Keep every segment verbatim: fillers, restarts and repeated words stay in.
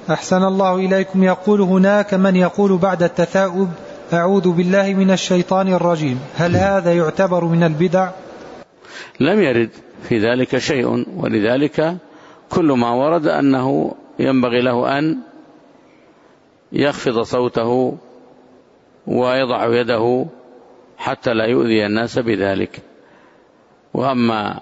أحسن الله إليكم. يقول هناك من يقول بعد التثاؤب أعوذ بالله من الشيطان الرجيم، هل هذا يعتبر من البدع؟ لم يرد في ذلك شيء، ولذلك كل ما ورد أنه ينبغي له أن يخفض صوته ويضع يده حتى لا يؤذي الناس بذلك. وأما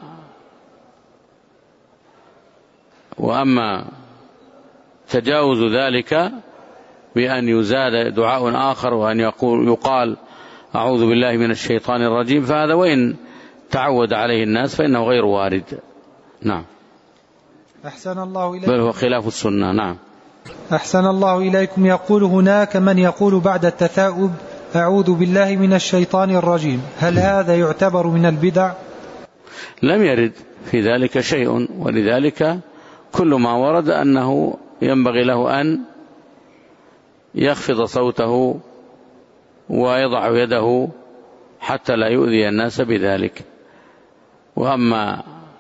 وأما تجاوز ذلك بأن يزاد دعاء آخر وأن يقول يقال أعوذ بالله من الشيطان الرجيم، فهذا وإن تعود عليه الناس فإنه غير وارد. نعم. أحسن الله إليكم. بل هو خلاف السنة. نعم. أحسن الله إليكم. يقول هناك من يقول بعد التثاؤب أعوذ بالله من الشيطان الرجيم، هل هذا يعتبر من البدع؟ لم يرد في ذلك شيء، ولذلك كل ما ورد أنه ينبغي له أن يخفض صوته ويضع يده حتى لا يؤذي الناس بذلك. وأما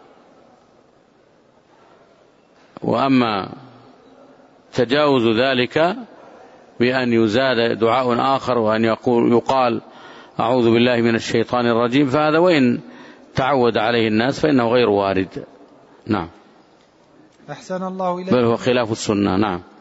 وأما تجاوز ذلك بأن يزاد دعاء آخر وأن يقول يقال أعوذ بالله من الشيطان الرجيم، فهذا وإن تعود عليه الناس فإنه غير وارد. نعم. أحسن الله إليكم. بل هو خلاف السنة. نعم.